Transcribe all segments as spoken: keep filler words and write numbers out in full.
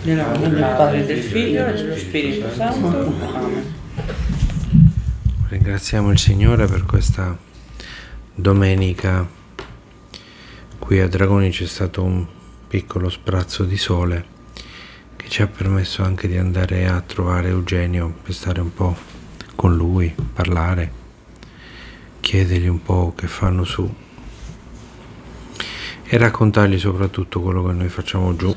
Nella nome del Padre, del Figlio e dello Spirito Santo. Amen. Ringraziamo il Signore per questa domenica. Qui a Dragoni c'è stato un piccolo sprazzo di sole che ci ha permesso anche di andare a trovare Eugenio per stare un po' con lui, parlare, chiedergli un po' che fanno su e raccontargli soprattutto quello che noi facciamo giù.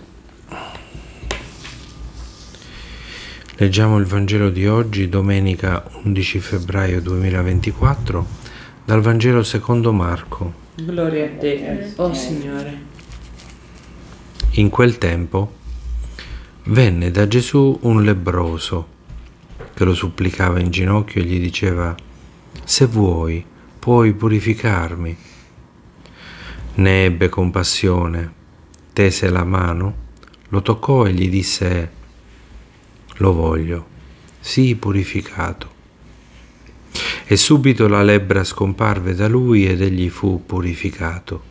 Leggiamo il Vangelo di oggi, domenica undici febbraio duemilaventiquattro, dal Vangelo secondo Marco. Gloria a te, o Signore. In quel tempo venne da Gesù un lebbroso che lo supplicava in ginocchio e gli diceva: «Se vuoi, puoi purificarmi». Ne ebbe compassione, tese la mano, lo toccò e gli disse: «Lo voglio, sii purificato». E subito la lebbra scomparve da lui ed egli fu purificato.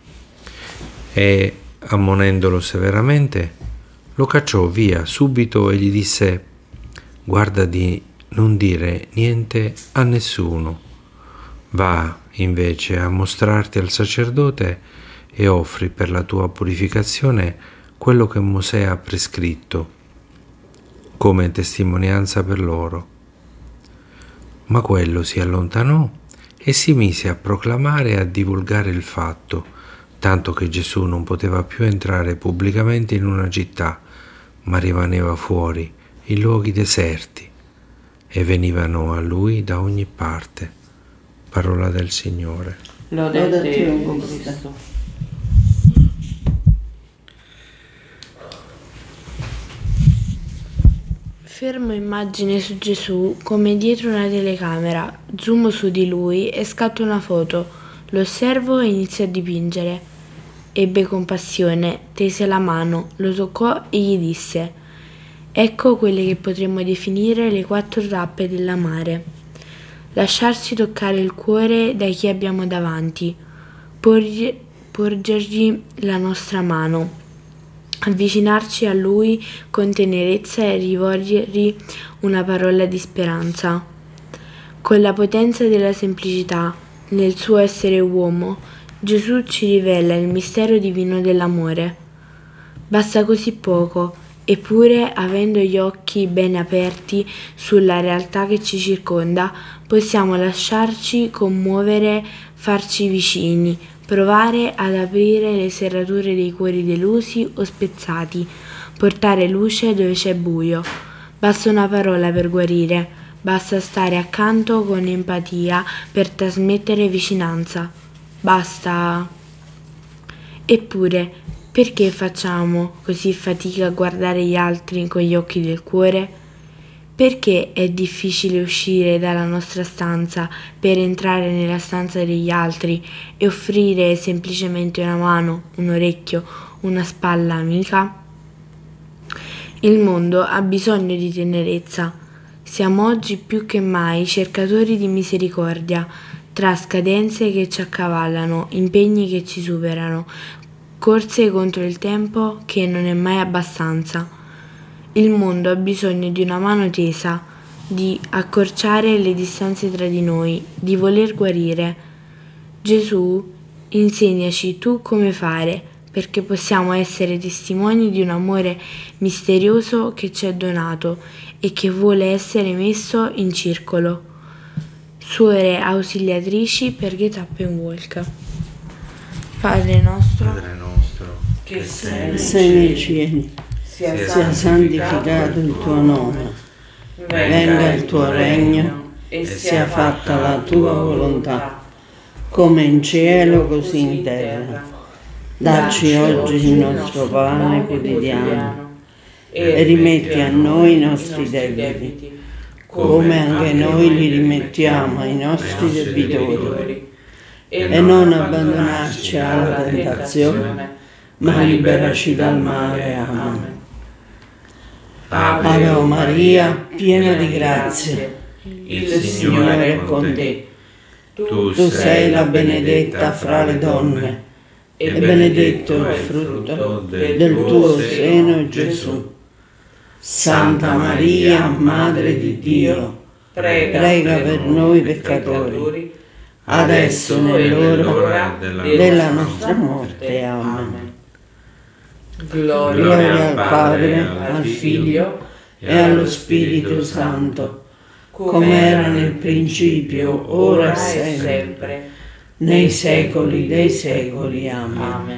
E, ammonendolo severamente, lo cacciò via subito e gli disse: «Guarda di non dire niente a nessuno. Va invece a mostrarti al sacerdote e offri per la tua purificazione quello che Mosè ha prescritto, come testimonianza per loro». Ma quello si allontanò e si mise a proclamare e a divulgare il fatto, tanto che Gesù non poteva più entrare pubblicamente in una città, ma rimaneva fuori, in luoghi deserti, e venivano a lui da ogni parte. Parola del Signore. Lode a te, o Cristo. Fermo immagine su Gesù come dietro una telecamera, zoom su di lui e scatto una foto, lo osservo e inizio a dipingere. Ebbe compassione, tese la mano, lo toccò e gli disse: «Ecco quelle che potremmo definire le quattro tappe dell'amare. Lasciarsi toccare il cuore da chi abbiamo davanti, porgli, porgergli la nostra mano, avvicinarci a lui con tenerezza e rivolgergli una parola di speranza. Con la potenza della semplicità, nel suo essere uomo, Gesù ci rivela il mistero divino dell'amore. Basta così poco, eppure, avendo gli occhi ben aperti sulla realtà che ci circonda, possiamo lasciarci commuovere, farci vicini, provare ad aprire le serrature dei cuori delusi o spezzati, portare luce dove c'è buio. Basta una parola per guarire, basta stare accanto con empatia per trasmettere vicinanza. Basta. Eppure, perché facciamo così fatica a guardare gli altri con gli occhi del cuore? Perché è difficile uscire dalla nostra stanza per entrare nella stanza degli altri e offrire semplicemente una mano, un orecchio, una spalla amica? Il mondo ha bisogno di tenerezza. Siamo oggi più che mai cercatori di misericordia, tra scadenze che ci accavallano, impegni che ci superano, corse contro il tempo che non è mai abbastanza. Il mondo ha bisogno di una mano tesa, di accorciare le distanze tra di noi, di voler guarire. Gesù, insegnaci tu come fare, perché possiamo essere testimoni di un amore misterioso che ci è donato e che vuole essere messo in circolo. Suore ausiliatrici per Get Up and Walk. Padre nostro, Padre nostro, Che sei sei nei cieli, sia santificato il tuo nome, venga il tuo regno e sia fatta la tua volontà, come in cielo così in terra. Dacci oggi il nostro pane quotidiano e rimetti a noi i nostri debiti, come anche noi li rimettiamo ai nostri debitori. E non abbandonarci alla tentazione, ma liberaci dal male. Amen. Ave Maria, piena di grazia, il Signore è con te. Tu sei la benedetta fra le donne, e benedetto il frutto del tuo seno, Gesù. Santa Maria, Madre di Dio, prega, prega per noi peccatori, adesso e nell'ora della nostra morte. Amen. Gloria, Gloria al Padre, al Figlio e allo Spirito Santo, come era nel principio, ora e sempre, nei secoli dei secoli. Amen. Amen.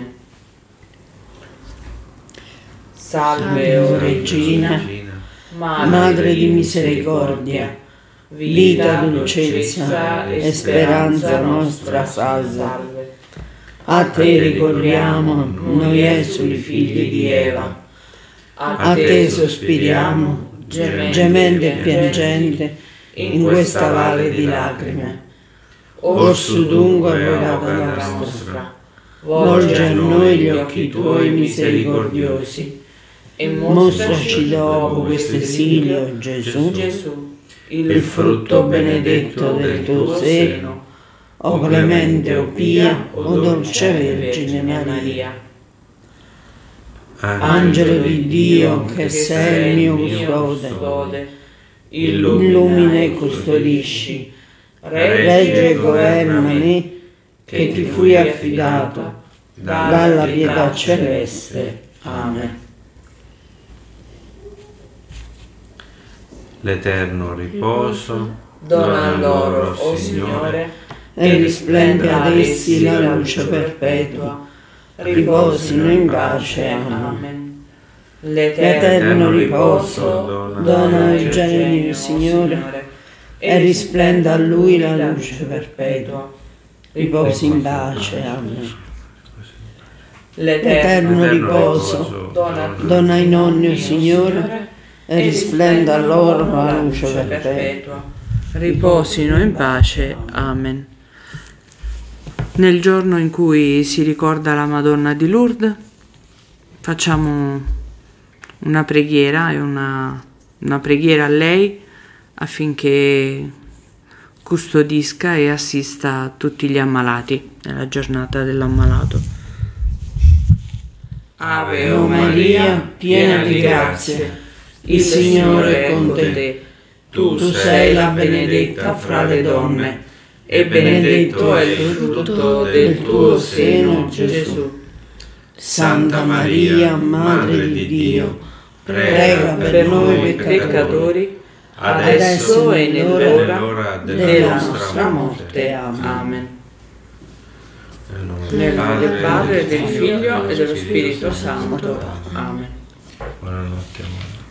Salve, o Regina, Madre di misericordia, vita, dolcezza e speranza nostra, salve. A te ricorriamo, noi esuli figli di Eva. A te sospiriamo, gemendo e piangente, in questa valle di lacrime. Orso dunque, avvocata nostra, volge a noi gli occhi tuoi misericordiosi e mostraci dopo questo esilio, Gesù, Gesù, il frutto benedetto del tuo seno, o clemente, o pia, o dolce Vergine Maria. Angelo di Dio, che sei il mio custode, illumina e custodisci, regge e governa me, che ti fui affidato dalla pietà celeste. Amen. L'eterno riposo dona loro, o Signore, E risplende ad essi la luce perpetua, riposino in pace. Amen. L'eterno riposo dona ai geni del Signore, e risplenda a Lui la luce perpetua, riposi in pace. Amen. L'eterno riposo dona ai nonni, o Signore, e risplenda a loro la luce perpetua, riposino in pace. Amen. Nel giorno in cui si ricorda la Madonna di Lourdes, facciamo una preghiera e una, una preghiera a lei affinché custodisca e assista tutti gli ammalati nella giornata dell'ammalato. Ave O Maria, piena di grazia, il Signore è con te. Tu sei la benedetta fra le donne, e benedetto è il frutto del tuo seno, Gesù. Santa Maria, Madre di Dio, prega per noi peccatori, adesso e nell'ora della nostra morte. Amen. Amen. Nel nome Nel nome del Padre, del Figlio e dello Spirito Santo. Amen. Buonanotte, amore.